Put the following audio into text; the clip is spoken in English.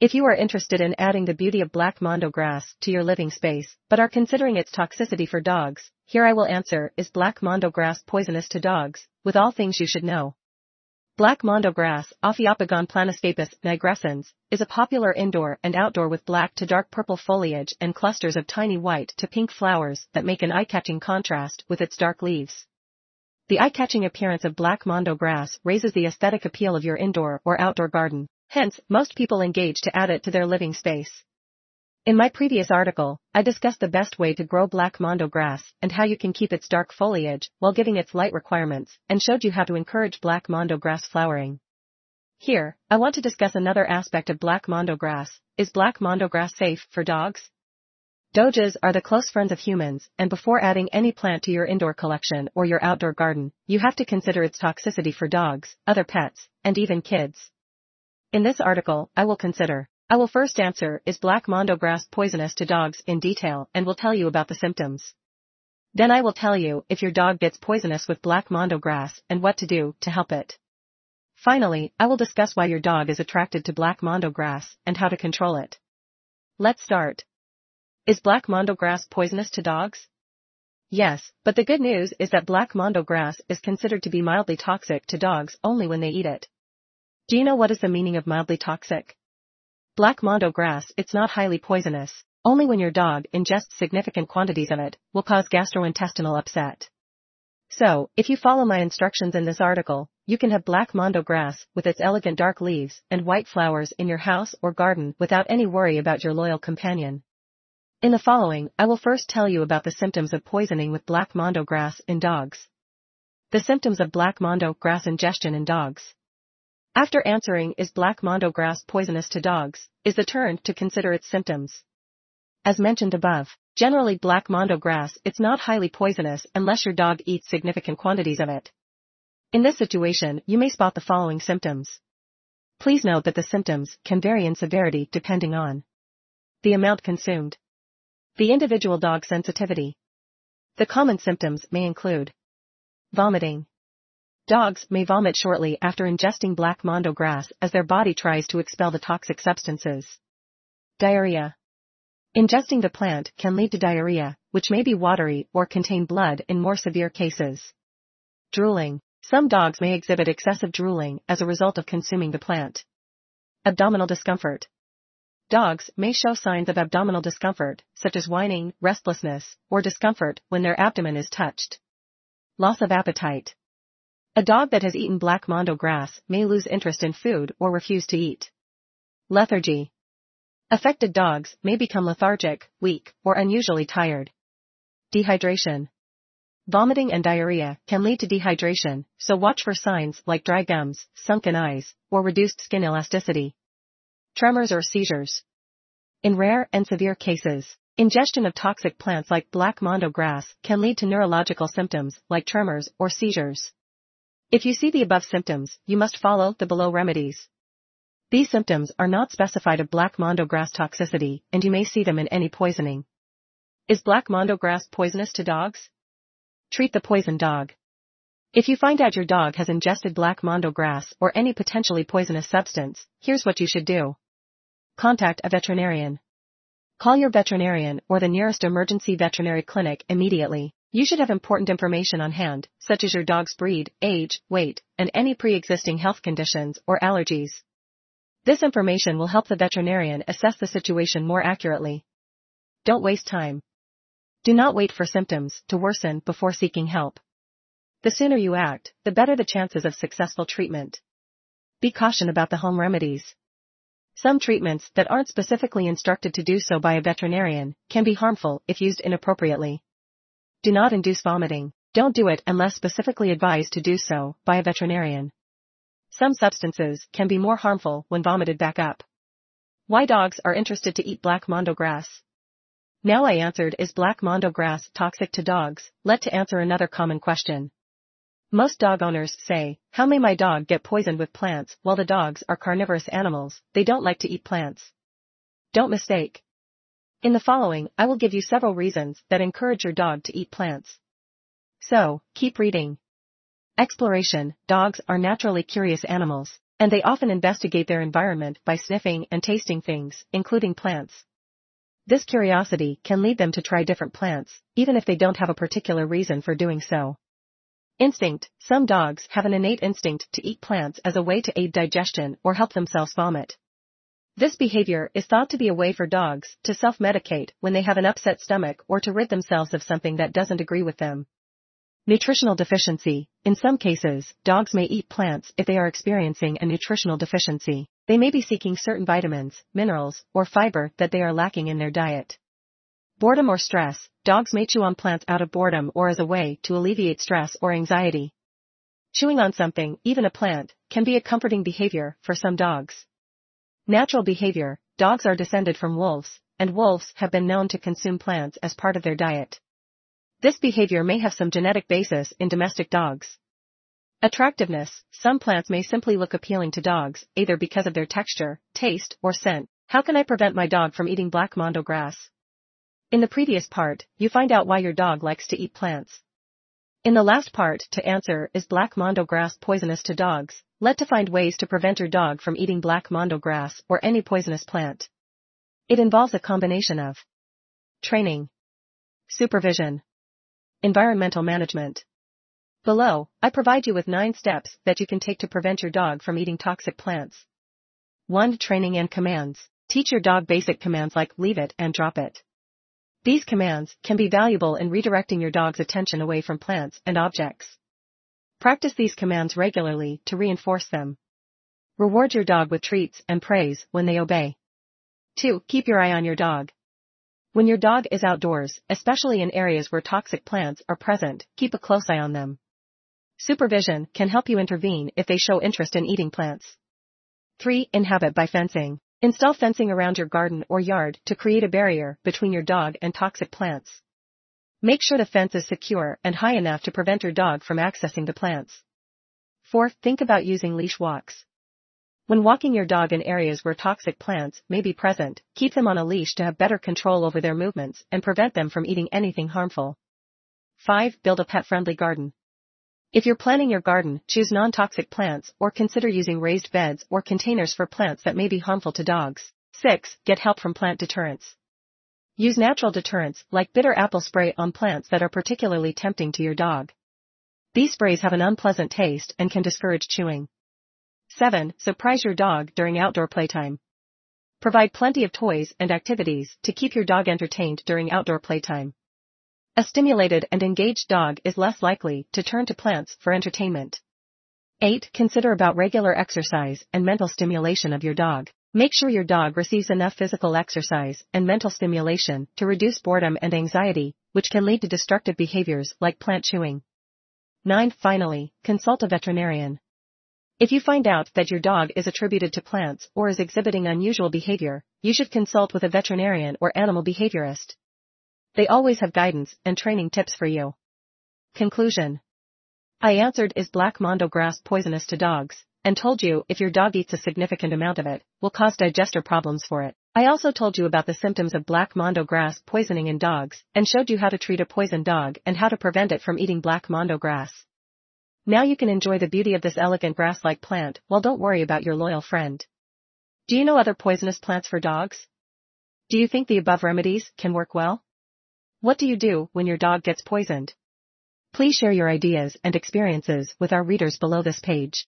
If you are interested in adding the beauty of black mondo grass to your living space, but are considering its toxicity for dogs, here I will answer, is black mondo grass poisonous to dogs, with all things you should know. Black mondo grass, Ophiopogon planiscapus nigrescens, is a popular indoor and outdoor with black to dark purple foliage and clusters of tiny white to pink flowers that make an eye-catching contrast with its dark leaves. The eye-catching appearance of black mondo grass raises the aesthetic appeal of your indoor or outdoor garden. Hence, most people engage to add it to their living space. In my previous article, I discussed the best way to grow black mondo grass and how you can keep its dark foliage while giving its light requirements, and showed you how to encourage black mondo grass flowering. Here, I want to discuss another aspect of black mondo grass. Is black mondo grass safe for dogs? Doges are the close friends of humans, and before adding any plant to your indoor collection or your outdoor garden, you have to consider its toxicity for dogs, other pets, and even kids. In this article, I will first answer, is black mondo grass poisonous to dogs in detail, and will tell you about the symptoms. Then I will tell you if your dog gets poisonous with black mondo grass and what to do to help it. Finally, I will discuss why your dog is attracted to black mondo grass and how to control it. Let's start. Is black mondo grass poisonous to dogs? Yes, but the good news is that black mondo grass is considered to be mildly toxic to dogs only when they eat it. Do you know what is the meaning of mildly toxic? Black mondo grass, it's not highly poisonous, only when your dog ingests significant quantities of it, will cause gastrointestinal upset. So, if you follow my instructions in this article, you can have black mondo grass with its elegant dark leaves and white flowers in your house or garden without any worry about your loyal companion. In the following, I will first tell you about the symptoms of poisoning with black mondo grass in dogs. The symptoms of black mondo grass ingestion in dogs. After answering, is black mondo grass poisonous to dogs, is the turn to consider its symptoms. As mentioned above, generally black mondo grass, it's not highly poisonous unless your dog eats significant quantities of it. In this situation, you may spot the following symptoms. Please note that the symptoms can vary in severity depending on the amount consumed, the individual dog sensitivity. The common symptoms may include vomiting. Dogs may vomit shortly after ingesting black mondo grass as their body tries to expel the toxic substances. Diarrhea. Ingesting the plant can lead to diarrhea, which may be watery or contain blood in more severe cases. Drooling. Some dogs may exhibit excessive drooling as a result of consuming the plant. Abdominal discomfort. Dogs may show signs of abdominal discomfort, such as whining, restlessness, or discomfort when their abdomen is touched. Loss of appetite. A dog that has eaten black mondo grass may lose interest in food or refuse to eat. Lethargy. Affected dogs may become lethargic, weak, or unusually tired. Dehydration. Vomiting and diarrhea can lead to dehydration, so watch for signs like dry gums, sunken eyes, or reduced skin elasticity. Tremors or seizures. In rare and severe cases, ingestion of toxic plants like black mondo grass can lead to neurological symptoms like tremors or seizures. If you see the above symptoms, you must follow the below remedies. These symptoms are not specified of black mondo grass toxicity, and you may see them in any poisoning. Is black mondo grass poisonous to dogs? Treat the poisoned dog. If you find out your dog has ingested black mondo grass or any potentially poisonous substance, here's what you should do. Contact a veterinarian. Call your veterinarian or the nearest emergency veterinary clinic immediately. You should have important information on hand, such as your dog's breed, age, weight, and any pre-existing health conditions or allergies. This information will help the veterinarian assess the situation more accurately. Don't waste time. Do not wait for symptoms to worsen before seeking help. The sooner you act, the better the chances of successful treatment. Be cautious about the home remedies. Some treatments that aren't specifically instructed to do so by a veterinarian can be harmful if used inappropriately. Do not induce vomiting. Don't do it unless specifically advised to do so by a veterinarian. Some substances can be more harmful when vomited back up. Why dogs are interested to eat black mondo grass. Now I answered, is black mondo grass toxic to dogs? Let's answer another common question. Most dog owners say, how may my dog get poisoned with plants? While the dogs are carnivorous animals, they don't like to eat plants. Don't mistake. In the following, I will give you several reasons that encourage your dog to eat plants. So, keep reading. Exploration. Dogs are naturally curious animals, And they often investigate their environment by sniffing and tasting things, including plants. This curiosity can lead them to try different plants, even if they don't have a particular reason for doing so. Instinct. Some dogs have an innate instinct to eat plants as a way to aid digestion or help themselves vomit. This behavior is thought to be a way for dogs to self-medicate when they have an upset stomach or to rid themselves of something that doesn't agree with them. Nutritional deficiency. In some cases, dogs may eat plants if they are experiencing a nutritional deficiency. They may be seeking certain vitamins, minerals, or fiber that they are lacking in their diet. Boredom or stress. Dogs may chew on plants out of boredom or as a way to alleviate stress or anxiety. Chewing on something, even a plant, can be a comforting behavior for some dogs. Natural behavior. Dogs are descended from wolves, and wolves have been known to consume plants as part of their diet. This behavior may have some genetic basis in domestic dogs. Attractiveness. Some plants may simply look appealing to dogs, either because of their texture, taste, or scent. How can I prevent my dog from eating black mondo grass? In the previous part, you find out why your dog likes to eat plants. In the last part, to answer, is black mondo grass poisonous to dogs? Let's find ways to prevent your dog from eating black mondo grass or any poisonous plant. It involves a combination of training, supervision, environmental management. Below, I provide you with 9 steps that you can take to prevent your dog from eating toxic plants. 1. Training and commands. Teach your dog basic commands like leave it and drop it. These commands can be valuable in redirecting your dog's attention away from plants and objects. Practice these commands regularly to reinforce them. Reward your dog with treats and praise when they obey. 2. Keep your eye on your dog. When your dog is outdoors, especially in areas where toxic plants are present, keep a close eye on them. Supervision can help you intervene if they show interest in eating plants. 3. Inhabit by fencing. Install fencing around your garden or yard to create a barrier between your dog and toxic plants. Make sure the fence is secure and high enough to prevent your dog from accessing the plants. 4. Think about using leash walks. When walking your dog in areas where toxic plants may be present, keep them on a leash to have better control over their movements and prevent them from eating anything harmful. 5. Build a pet-friendly garden. If you're planning your garden, choose non-toxic plants or consider using raised beds or containers for plants that may be harmful to dogs. 6. Get help from plant deterrents. Use natural deterrents like bitter apple spray on plants that are particularly tempting to your dog. These sprays have an unpleasant taste and can discourage chewing. 7. Surprise your dog during outdoor playtime. Provide plenty of toys and activities to keep your dog entertained during outdoor playtime. A stimulated and engaged dog is less likely to turn to plants for entertainment. 8. Consider about regular exercise and mental stimulation of your dog. Make sure your dog receives enough physical exercise and mental stimulation to reduce boredom and anxiety, which can lead to destructive behaviors like plant chewing. 9. Finally, consult a veterinarian. If you find out that your dog is attributed to plants or is exhibiting unusual behavior, you should consult with a veterinarian or animal behaviorist. They always have guidance and training tips for you. Conclusion. I answered, is black mondo grass poisonous to dogs, and told you if your dog eats a significant amount of it, will cause digester problems for it. I also told you about the symptoms of black mondo grass poisoning in dogs, and showed you how to treat a poisoned dog and how to prevent it from eating black mondo grass. Now you can enjoy the beauty of this elegant grass-like plant while don't worry about your loyal friend. Do you know other poisonous plants for dogs? Do you think the above remedies can work well? What do you do when your dog gets poisoned? Please share your ideas and experiences with our readers below this page.